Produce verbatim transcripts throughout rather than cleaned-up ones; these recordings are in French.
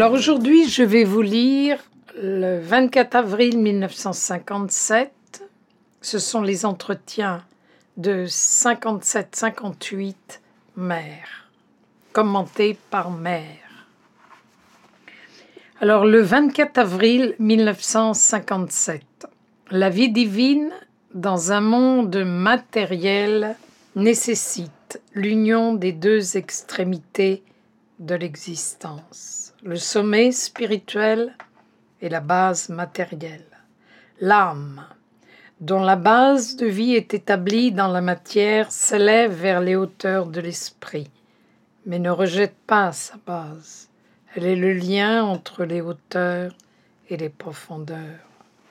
Alors aujourd'hui, je vais vous lire le vingt-quatre avril mille neuf cent cinquante-sept. Ce sont les entretiens de cinquante-sept cinquante-huit Mère, commentés par Mère. Alors le vingt-quatre avril mille neuf cent cinquante-sept, la vie divine dans un monde matériel nécessite l'union des deux extrémités de l'existence, le sommet spirituel et la base matérielle. L'âme, dont la base de vie est établie dans la matière, s'élève vers les hauteurs de l'esprit, mais ne rejette pas sa base. Elle est le lien entre les hauteurs et les profondeurs.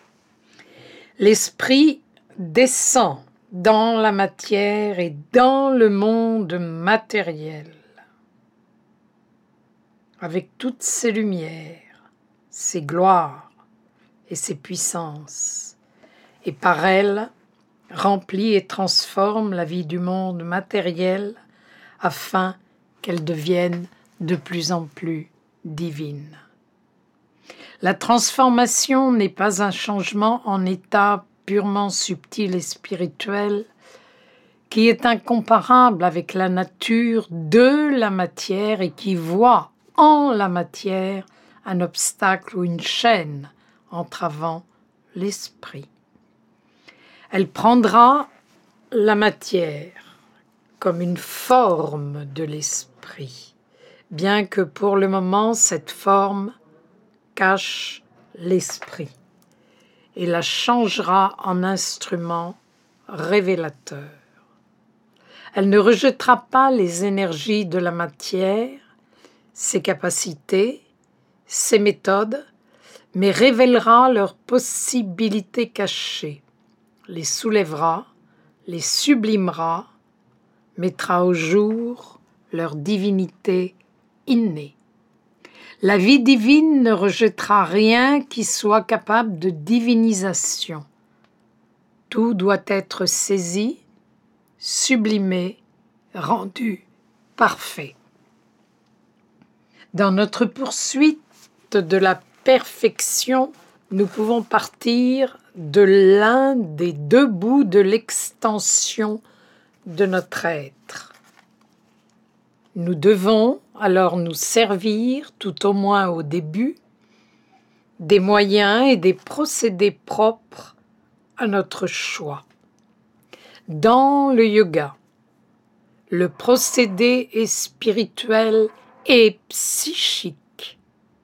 L'esprit descend dans la matière et dans le monde matériel, avec toutes ses lumières, ses gloires et ses puissances, et par elles remplit et transforme la vie du monde matériel afin qu'elle devienne de plus en plus divine. La transformation n'est pas un changement en état purement subtil et spirituel qui est incomparable avec la nature de la matière et qui voit en la matière un obstacle ou une chaîne entravant l'esprit. Elle prendra la matière comme une forme de l'esprit, bien que pour le moment cette forme cache l'esprit, et la changera en instrument révélateur. Elle ne rejettera pas les énergies de la matière, ses capacités, ses méthodes, mais révélera leurs possibilités cachées, les soulèvera, les sublimera, mettra au jour leur divinité innée. La vie divine ne rejettera rien qui soit capable de divinisation. Tout doit être saisi, sublimé, rendu parfait. Dans notre poursuite de la perfection, nous pouvons partir de l'un des deux bouts de l'extension de notre être. Nous devons alors nous servir, tout au moins au début, des moyens et des procédés propres à notre choix. Dans le yoga, le procédé est spirituel et psychique.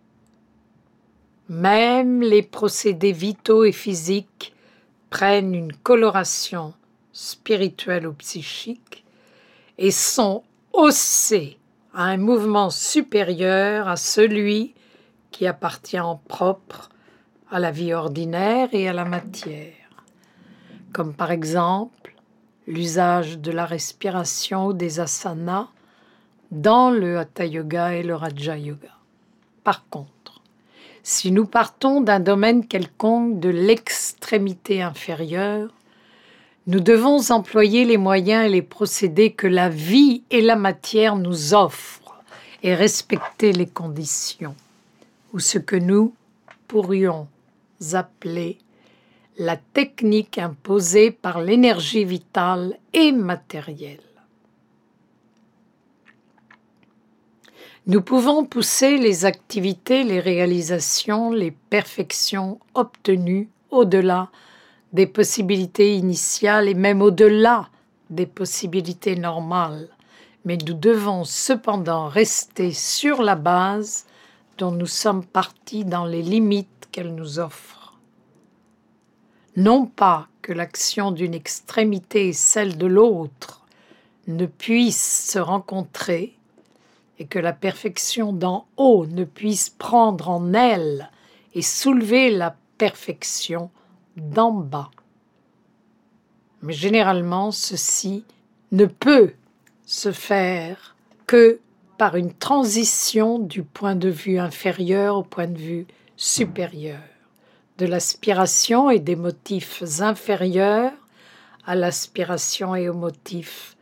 Même les procédés vitaux et physiques prennent une coloration spirituelle ou psychique et sont haussés à un mouvement supérieur à celui qui appartient en propre à la vie ordinaire et à la matière, comme par exemple l'usage de la respiration ou des asanas dans le Hatha Yoga et le Raja Yoga. Par contre, si nous partons d'un domaine quelconque de l'extrémité inférieure, nous devons employer les moyens et les procédés que la vie et la matière nous offrent et respecter les conditions, ou ce que nous pourrions appeler la technique imposée par l'énergie vitale et matérielle. Nous pouvons pousser les activités, les réalisations, les perfections obtenues au-delà des possibilités initiales et même au-delà des possibilités normales, mais nous devons cependant rester sur la base dont nous sommes partis dans les limites qu'elle nous offre. Non pas que l'action d'une extrémité et celle de l'autre ne puissent se rencontrer et que la perfection d'en haut ne puisse prendre en elle et soulever la perfection d'en bas. Mais généralement, ceci ne peut se faire que par une transition du point de vue inférieur au point de vue supérieur, de l'aspiration et des motifs inférieurs à l'aspiration et aux motifs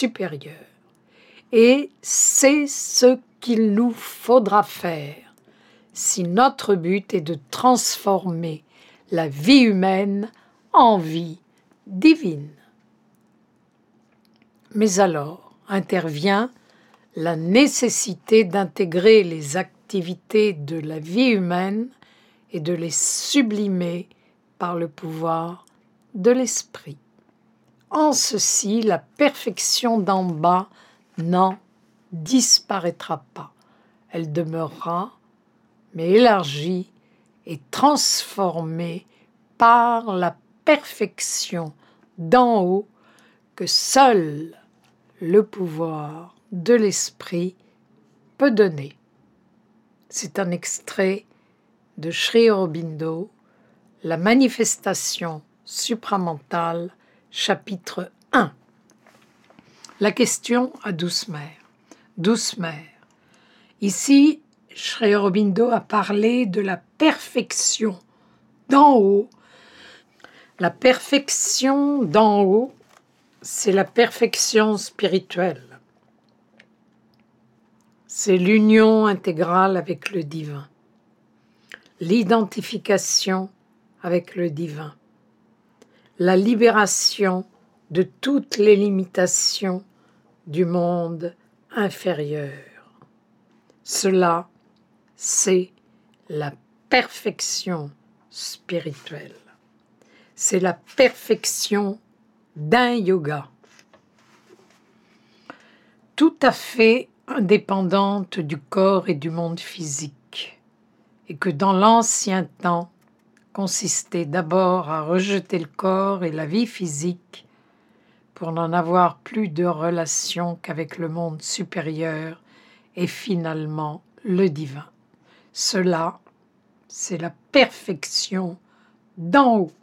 supérieurs. Et c'est ce qu'il nous faudra faire si notre but est de transformer la vie humaine en vie divine. Mais alors intervient la nécessité d'intégrer les activités de la vie humaine et de les sublimer par le pouvoir de l'esprit. En ceci, la perfection d'en bas n'en disparaîtra pas. Elle demeurera, mais élargie et transformée par la perfection d'en haut que seul le pouvoir de l'esprit peut donner. C'est un extrait de Sri Aurobindo, La manifestation supramentale, chapitre un. La question à douce mère. Douce mère. Ici, Sri Aurobindo a parlé de la perfection d'en haut. La perfection d'en haut, c'est la perfection spirituelle. C'est l'union intégrale avec le divin, l'identification avec le divin, la libération de toutes les limitations du monde inférieur. Cela, c'est la perfection spirituelle. C'est la perfection d'un yoga, tout à fait indépendante du corps et du monde physique, et que dans l'ancien temps consistait d'abord à rejeter le corps et la vie physique pour n'en avoir plus de relation qu'avec le monde supérieur et finalement le divin. Cela, c'est la perfection d'en haut.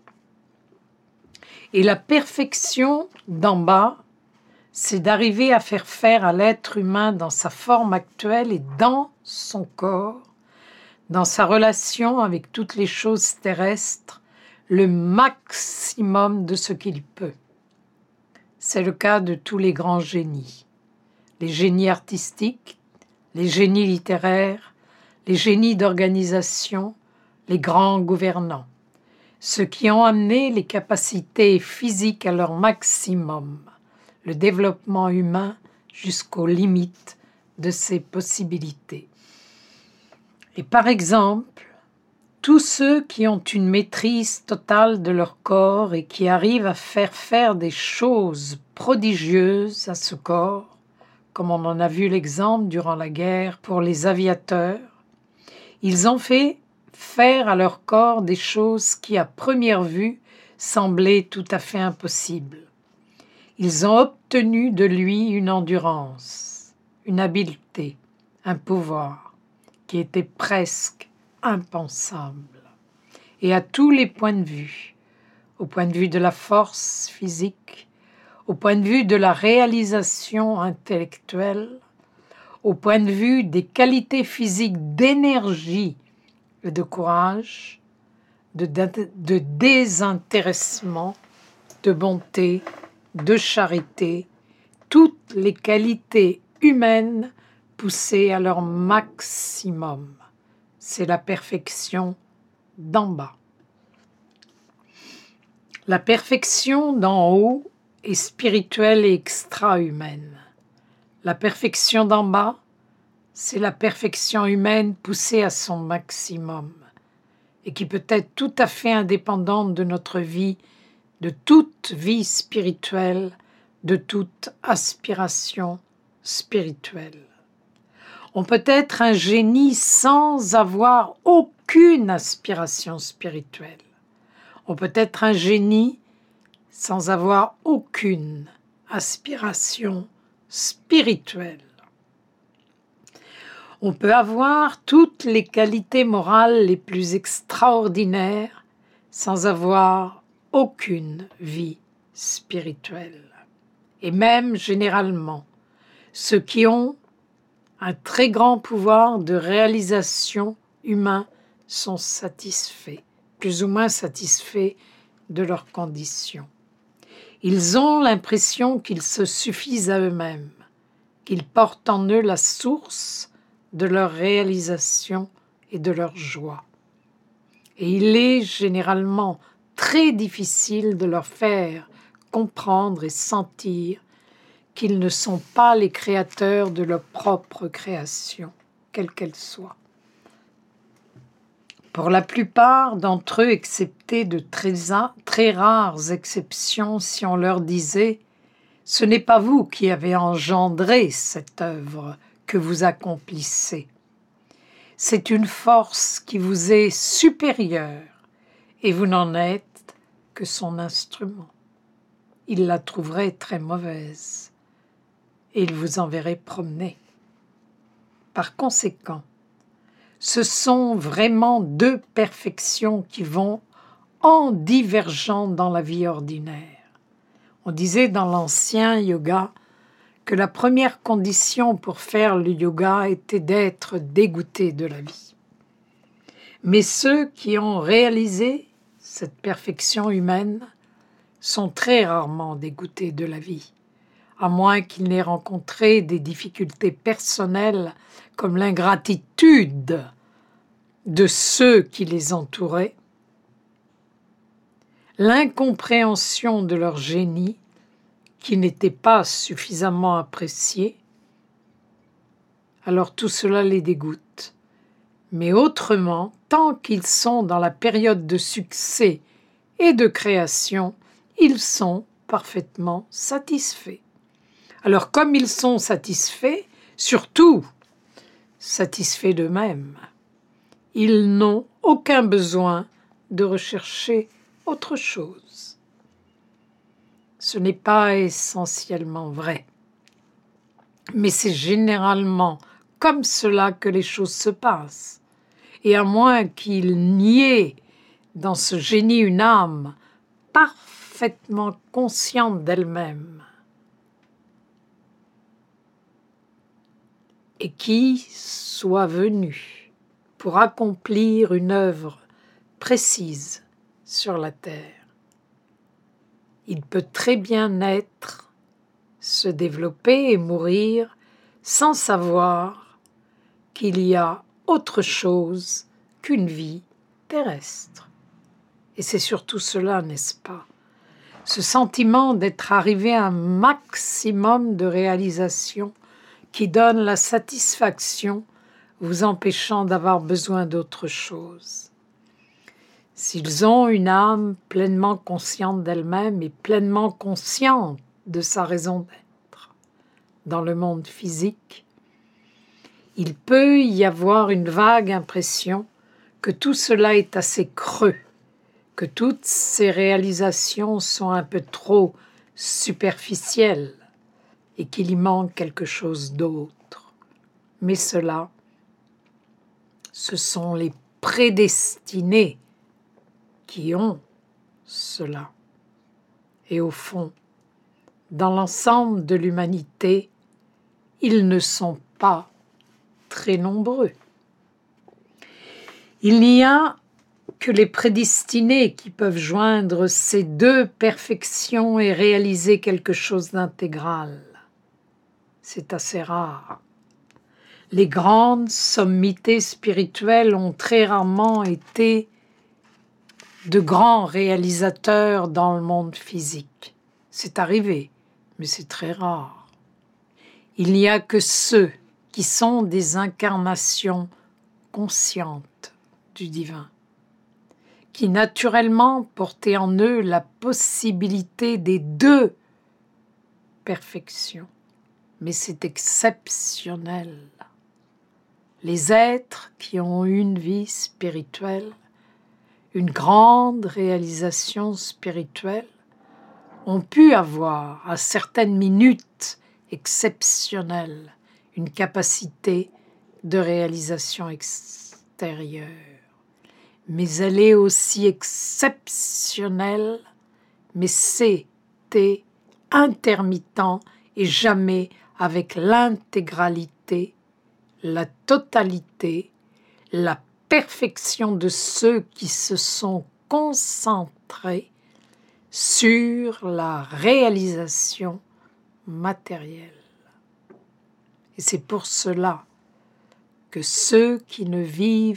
Et la perfection d'en bas, c'est d'arriver à faire faire à l'être humain dans sa forme actuelle et dans son corps, dans sa relation avec toutes les choses terrestres, le maximum de ce qu'il peut. C'est le cas de tous les grands génies, les génies artistiques, les génies littéraires, les génies d'organisation, les grands gouvernants, ceux qui ont amené les capacités physiques à leur maximum, le développement humain jusqu'aux limites de ses possibilités. Et par exemple, tous ceux qui ont une maîtrise totale de leur corps et qui arrivent à faire faire des choses prodigieuses à ce corps, comme on en a vu l'exemple durant la guerre pour les aviateurs, ils ont fait faire à leur corps des choses qui, à première vue, semblaient tout à fait impossibles. Ils ont obtenu de lui une endurance, une habileté, un pouvoir qui était presque impensable. Et à tous les points de vue, au point de vue de la force physique, au point de vue de la réalisation intellectuelle, au point de vue des qualités physiques d'énergie et de courage, de, de, de désintéressement, de bonté, de charité, toutes les qualités humaines poussées à leur maximum. C'est la perfection d'en bas. La perfection d'en haut est spirituelle et extra-humaine. La perfection d'en bas, c'est la perfection humaine poussée à son maximum et qui peut être tout à fait indépendante de notre vie, de toute vie spirituelle, de toute aspiration spirituelle. On peut être un génie sans avoir aucune aspiration spirituelle. On peut être un génie sans avoir aucune aspiration spirituelle. On peut avoir toutes les qualités morales les plus extraordinaires sans avoir aucune vie spirituelle. Et même généralement, ceux qui ont un très grand pouvoir de réalisation humain sont satisfaits, plus ou moins satisfaits de leurs conditions. Ils ont l'impression qu'ils se suffisent à eux-mêmes, qu'ils portent en eux la source de leur réalisation et de leur joie. Et il est généralement très difficile de leur faire comprendre et sentir qu'ils ne sont pas les créateurs de leur propre création, quelle qu'elle soit. Pour la plupart d'entre eux, excepté de très, très rares exceptions, si on leur disait « Ce n'est pas vous qui avez engendré cette œuvre que vous accomplissez. C'est une force qui vous est supérieure et vous n'en êtes que son instrument. » Ils la trouveraient très mauvaise et ils vous enverraient promener. Par conséquent, ce sont vraiment deux perfections qui vont en divergeant dans la vie ordinaire. On disait dans l'ancien yoga que la première condition pour faire le yoga était d'être dégoûté de la vie. Mais ceux qui ont réalisé cette perfection humaine sont très rarement dégoûtés de la vie, à moins qu'ils n'aient rencontré des difficultés personnelles comme l'ingratitude de ceux qui les entouraient, l'incompréhension de leur génie qui n'était pas suffisamment apprécié, alors tout cela les dégoûte. Mais autrement, tant qu'ils sont dans la période de succès et de création, ils sont parfaitement satisfaits. Alors comme ils sont satisfaits, surtout satisfaits d'eux-mêmes, ils n'ont aucun besoin de rechercher autre chose. Ce n'est pas essentiellement vrai, mais c'est généralement comme cela que les choses se passent. Et à moins qu'il n'y ait dans ce génie une âme parfaitement consciente d'elle-même et qui soit venue pour accomplir une œuvre précise sur la terre, il peut très bien naître, se développer et mourir sans savoir qu'il y a autre chose qu'une vie terrestre. Et c'est surtout cela, n'est-ce pas? Ce sentiment d'être arrivé à un maximum de réalisation qui donne la satisfaction, vous empêchant d'avoir besoin d'autre chose. S'ils ont une âme pleinement consciente d'elle-même et pleinement consciente de sa raison d'être dans le monde physique, il peut y avoir une vague impression que tout cela est assez creux, que toutes ces réalisations sont un peu trop superficielles et qu'il y manque quelque chose d'autre. Mais cela, ce sont les prédestinés qui ont cela. Et au fond, dans l'ensemble de l'humanité, ils ne sont pas très nombreux. Il n'y a que les prédestinés qui peuvent joindre ces deux perfections et réaliser quelque chose d'intégral. C'est assez rare. Les grandes sommités spirituelles ont très rarement été de grands réalisateurs dans le monde physique. C'est arrivé, mais c'est très rare. Il n'y a que ceux qui sont des incarnations conscientes du divin, qui naturellement portaient en eux la possibilité des deux perfections. Mais c'est exceptionnel. Les êtres qui ont eu une vie spirituelle, une grande réalisation spirituelle, ont pu avoir à certaines minutes exceptionnelles une capacité de réalisation extérieure. Mais elle est aussi exceptionnelle, mais c'était intermittent et jamais avec l'intégralité, la totalité, la perfection de ceux qui se sont concentrés sur la réalisation matérielle. Et c'est pour cela que ceux qui ne vivent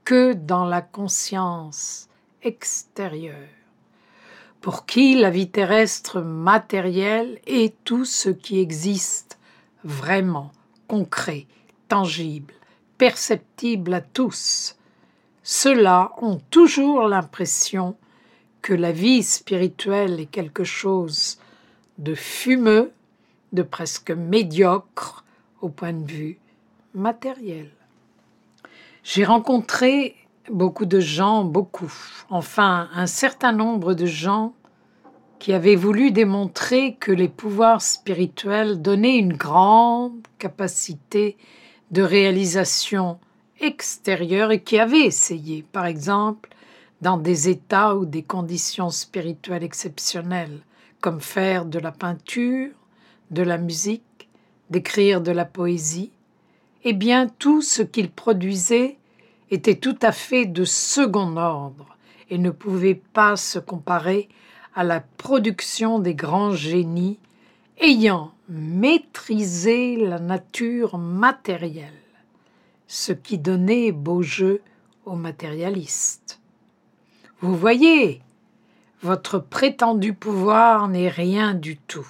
que dans la conscience extérieure, pour qui la vie terrestre matérielle est tout ce qui existe vraiment, concret, tangible, perceptible à tous. Ceux-là ont toujours l'impression que la vie spirituelle est quelque chose de fumeux, de presque médiocre au point de vue matériel. J'ai rencontré beaucoup de gens, beaucoup, enfin un certain nombre de gens qui avaient voulu démontrer que les pouvoirs spirituels donnaient une grande capacité de réalisation extérieure et qui avaient essayé, par exemple, dans des états ou des conditions spirituelles exceptionnelles, comme faire de la peinture, de la musique, d'écrire de la poésie, eh bien tout ce qu'ils produisaient était tout à fait de second ordre et ne pouvait pas se comparer à la production des grands génies ayant maîtrisé la nature matérielle, ce qui donnait beau jeu aux matérialistes. Vous voyez, votre prétendu pouvoir n'est rien du tout.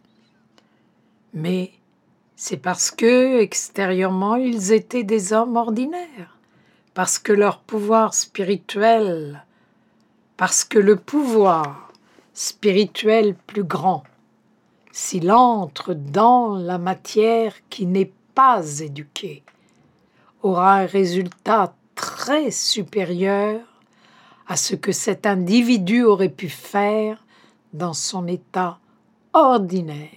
Mais c'est parce que, extérieurement, ils étaient des hommes ordinaires, parce que leur pouvoir spirituel, parce que le pouvoir spirituel plus grand, s'il entre dans la matière qui n'est pas éduquée, aura un résultat très supérieur à ce que cet individu aurait pu faire dans son état ordinaire,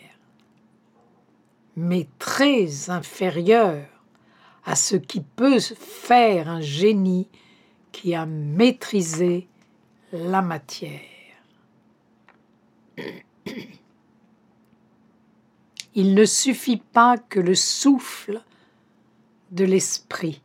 mais très inférieur à ce qui peut faire un génie qui a maîtrisé la matière. Il ne suffit pas que le souffle de l'esprit.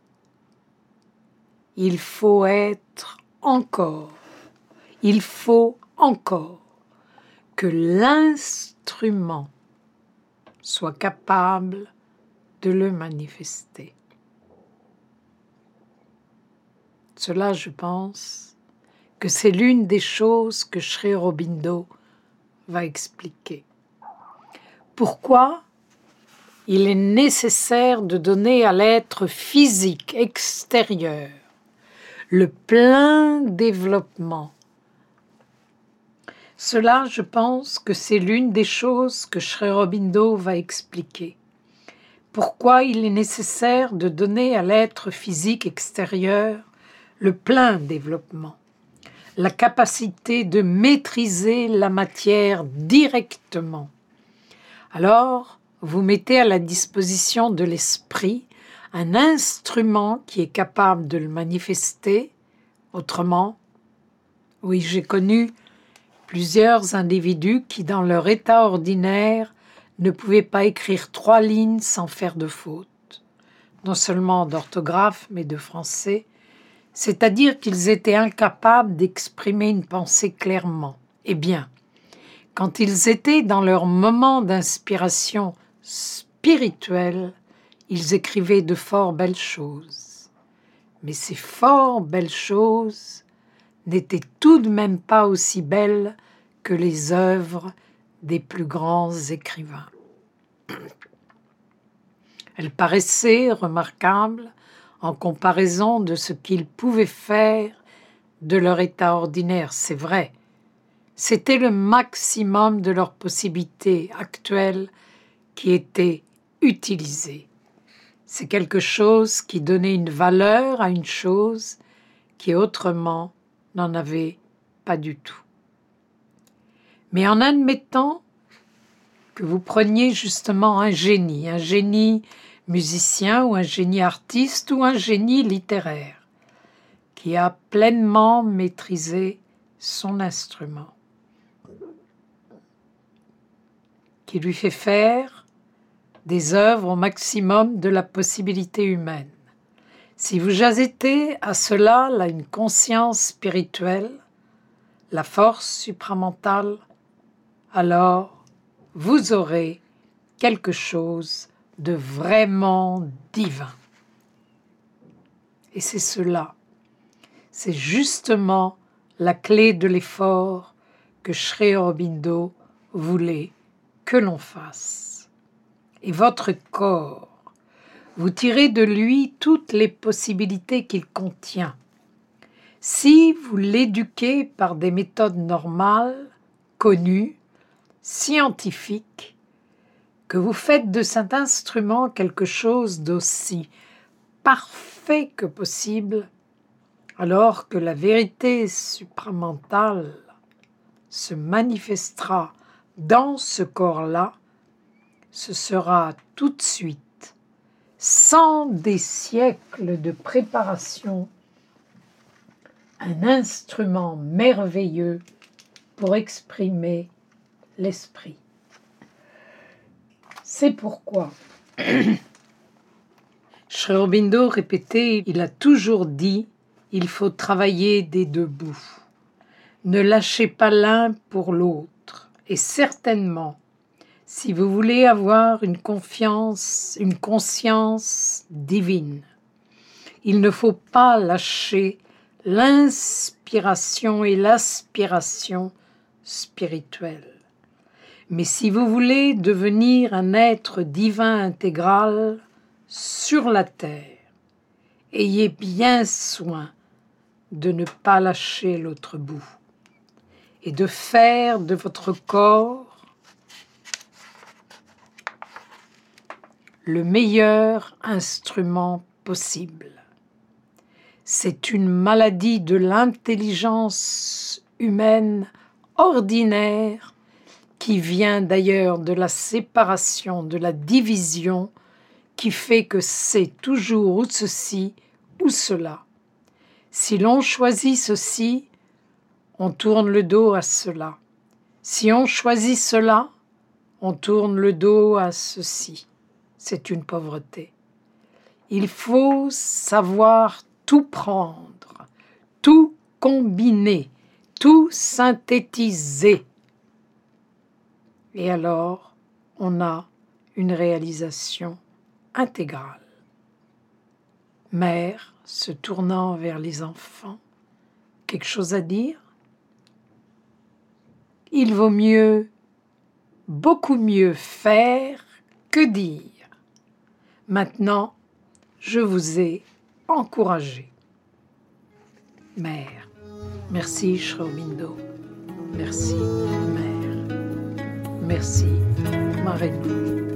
Il faut être encore, il faut encore que l'instrument soit capable de le manifester. Cela, je pense, que c'est l'une des choses que Sri Aurobindo va expliquer. Pourquoi il est nécessaire de donner à l'être physique extérieur le plein développement. Cela, je pense que c'est l'une des choses que Sri Aurobindo va expliquer. Pourquoi il est nécessaire de donner à l'être physique extérieur le plein développement, la capacité de maîtriser la matière directement. Alors, vous mettez à la disposition de l'esprit un instrument qui est capable de le manifester. Autrement, oui, j'ai connu plusieurs individus qui, dans leur état ordinaire, ne pouvaient pas écrire trois lignes sans faire de faute, non seulement d'orthographe, mais de français, c'est-à-dire qu'ils étaient incapables d'exprimer une pensée clairement. Eh bien, quand ils étaient dans leur moment d'inspiration spirituelle, ils écrivaient de fort belles choses. Mais ces fort belles choses n'étaient tout de même pas aussi belles que les œuvres des plus grands écrivains. Elles paraissaient remarquables en comparaison de ce qu'ils pouvaient faire de leur état ordinaire, c'est vrai. C'était le maximum de leurs possibilités actuelles qui était utilisé. C'est quelque chose qui donnait une valeur à une chose qui autrement n'en avait pas du tout. Mais en admettant que vous preniez justement un génie, un génie musicien ou un génie artiste ou un génie littéraire qui a pleinement maîtrisé son instrument, qui lui fait faire des œuvres au maximum de la possibilité humaine. Si vous ajoutez à cela là, une conscience spirituelle, la force supramentale, alors vous aurez quelque chose de vraiment divin. Et c'est cela c'est justement la clé de l'effort que Sri Aurobindo voulait que l'on fasse. Et votre corps, vous tirez de lui toutes les possibilités qu'il contient. Si vous l'éduquez par des méthodes normales, connues, scientifiques, que vous faites de cet instrument quelque chose d'aussi parfait que possible, alors que la vérité supramentale se manifestera dans ce corps-là, ce sera tout de suite, sans des siècles de préparation, un instrument merveilleux pour exprimer l'esprit. C'est pourquoi Sri Aurobindo répétait, il a toujours dit, il faut travailler des deux bouts. Ne lâchez pas l'un pour l'autre. Et certainement, si vous voulez avoir une confiance, une conscience divine, il ne faut pas lâcher l'inspiration et l'aspiration spirituelle. Mais si vous voulez devenir un être divin intégral sur la terre, ayez bien soin de ne pas lâcher l'autre bout et de faire de votre corps le meilleur instrument possible. C'est une maladie de l'intelligence humaine ordinaire qui vient d'ailleurs de la séparation, de la division, qui fait que c'est toujours ou ceci ou cela. Si l'on choisit ceci, on tourne le dos à cela. Si on choisit cela, on tourne le dos à ceci. C'est une pauvreté. Il faut savoir tout prendre, tout combiner, tout synthétiser. Et alors, on a une réalisation intégrale. Mère se tournant vers les enfants, quelque chose à dire? Il vaut mieux, beaucoup mieux faire que dire. Maintenant, je vous ai encouragé. Mère, merci Sri Aurobindo, merci Mère, merci Marraine.